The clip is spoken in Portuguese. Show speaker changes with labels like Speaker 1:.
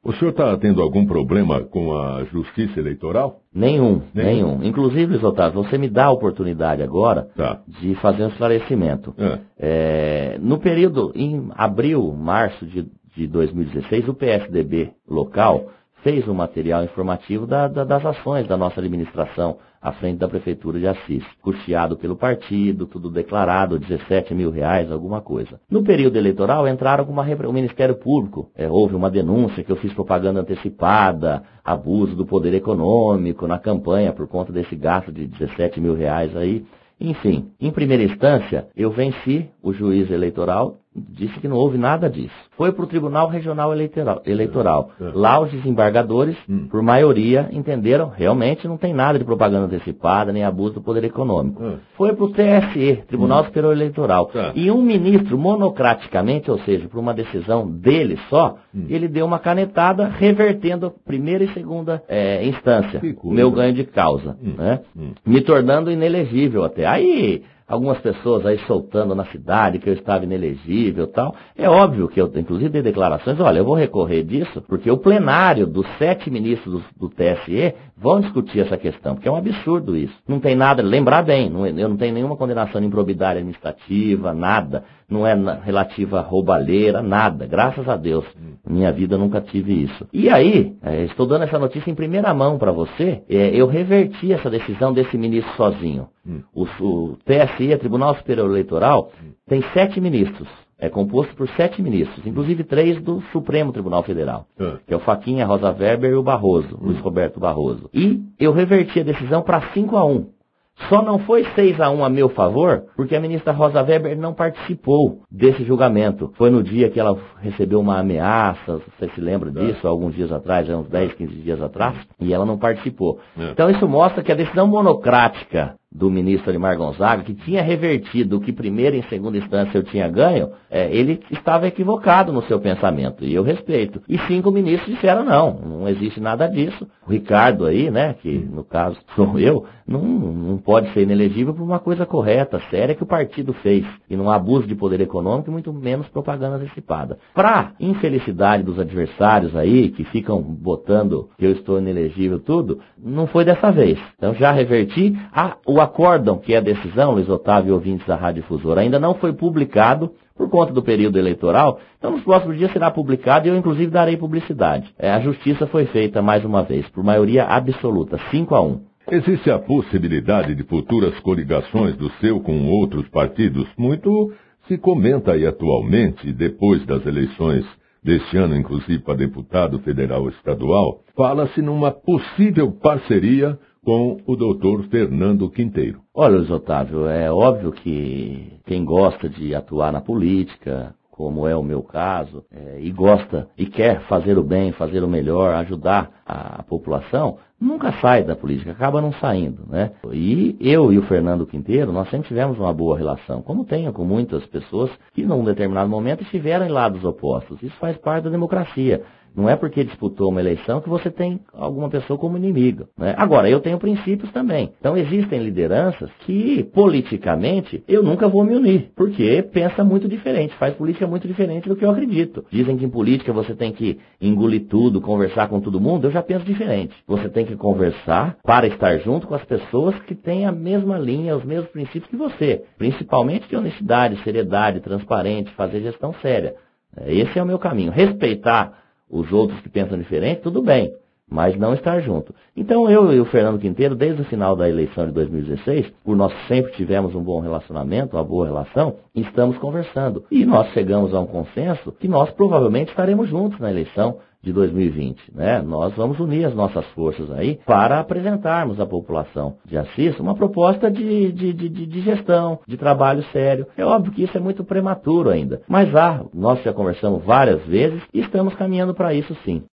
Speaker 1: O senhor está tendo algum problema com a Justiça Eleitoral?
Speaker 2: Nenhum. Inclusive, Luiz Otávio, você me dá a oportunidade agora de fazer um esclarecimento. No período, em abril, março de 2016, o PSDB local fez um material informativo das ações da nossa administração à frente da Prefeitura de Assis, custeado pelo partido, tudo declarado, R$17 mil, alguma coisa. No período eleitoral, entraram com o Ministério Público. Houve uma denúncia que eu fiz propaganda antecipada, abuso do poder econômico na campanha por conta desse gasto de R$17 mil aí. Enfim, em primeira instância, eu venci o juiz eleitoral, disse que não houve nada disso. Foi para o Tribunal Regional Eleitoral. Lá os desembargadores, por maioria, entenderam, realmente não tem nada de propaganda antecipada, nem abuso do poder econômico. Foi para o TSE, Tribunal Superior Eleitoral. E um ministro, monocraticamente, ou seja, por uma decisão dele só, ele deu uma canetada revertendo a primeira e segunda instância, meu ganho de causa, né? Me tornando inelegível até. Aí algumas pessoas aí soltando na cidade que eu estava inelegível e tal. É óbvio que eu, inclusive, dei declarações, olha, eu vou recorrer disso, porque o plenário dos 7 ministros do TSE vão discutir essa questão, porque é um absurdo isso. Não tem nada, lembrar bem, eu não tenho nenhuma condenação de improbidade administrativa, nada, não é relativa a roubalheira, nada, graças a Deus. Minha vida eu nunca tive isso. E aí, estou dando essa notícia em primeira mão para você, eu reverti essa decisão desse ministro sozinho. O TSE, Tribunal Superior Eleitoral, tem 7 ministros. É composto por 7 ministros, inclusive 3 do Supremo Tribunal Federal, que é o Fachin, a Rosa Weber e o Barroso, Luiz Roberto Barroso. E eu reverti a decisão para 5-1. Só não foi 6-1 a meu favor, porque a ministra Rosa Weber não participou desse julgamento. Foi no dia que ela recebeu uma ameaça, você se lembra disso, alguns dias atrás, uns 10, 15 dias atrás, e ela não participou. Então isso mostra que a decisão monocrática do ministro Adhemar Gonzaga, que tinha revertido o que primeira e segunda instância eu tinha ganho, ele estava equivocado no seu pensamento, e eu respeito. E 5 ministros disseram não existe nada disso. O Ricardo aí, né, que no caso sou eu, não pode ser inelegível por uma coisa correta, séria, que o partido fez, e não há abuso de poder econômico e muito menos propaganda antecipada. Para infelicidade dos adversários aí, que ficam botando que eu estou inelegível tudo, não foi dessa vez. Então já reverti. O acórdão, que é a decisão, Luiz Otávio e ouvintes da Rádio Difusora, ainda não foi publicado por conta do período eleitoral, então nos próximos dias será publicado e eu inclusive darei publicidade. A justiça foi feita mais uma vez, por maioria absoluta, 5-1.
Speaker 1: Existe a possibilidade de futuras coligações do seu com outros partidos? Muito se comenta aí atualmente, depois das eleições deste ano, inclusive para deputado federal e estadual, fala-se numa possível parceria com o doutor Fernando Quinteiro.
Speaker 2: Olha, Luiz Otávio, é óbvio que quem gosta de atuar na política, como é o meu caso, e gosta e quer fazer o bem, fazer o melhor, ajudar a população, nunca sai da política, acaba não saindo, né? E eu e o Fernando Quinteiro, nós sempre tivemos uma boa relação, como tenho com muitas pessoas que num determinado momento estiveram em lados opostos. Isso faz parte da democracia. Não é porque disputou uma eleição que você tem alguma pessoa como inimigo, né? Agora, eu tenho princípios também. Então, existem lideranças que, politicamente, eu nunca vou me unir, porque pensa muito diferente, faz política muito diferente do que eu acredito. Dizem que em política você tem que engolir tudo, conversar com todo mundo, eu já penso diferente. Você tem que conversar para estar junto com as pessoas que têm a mesma linha, os mesmos princípios que você. Principalmente de honestidade, seriedade, transparente, fazer gestão séria. Esse é o meu caminho. Respeitar os outros que pensam diferente, tudo bem, mas não estar junto. Então eu e o Fernando Quinteiro, desde o final da eleição de 2016, por nós sempre tivemos um bom relacionamento, uma boa relação, estamos conversando. E nós chegamos a um consenso que nós provavelmente estaremos juntos na eleição de 2020, né? Nós vamos unir as nossas forças aí para apresentarmos à população de Assis uma proposta de gestão, de trabalho sério. É óbvio que isso é muito prematuro ainda, mas nós já conversamos várias vezes e estamos caminhando para isso sim.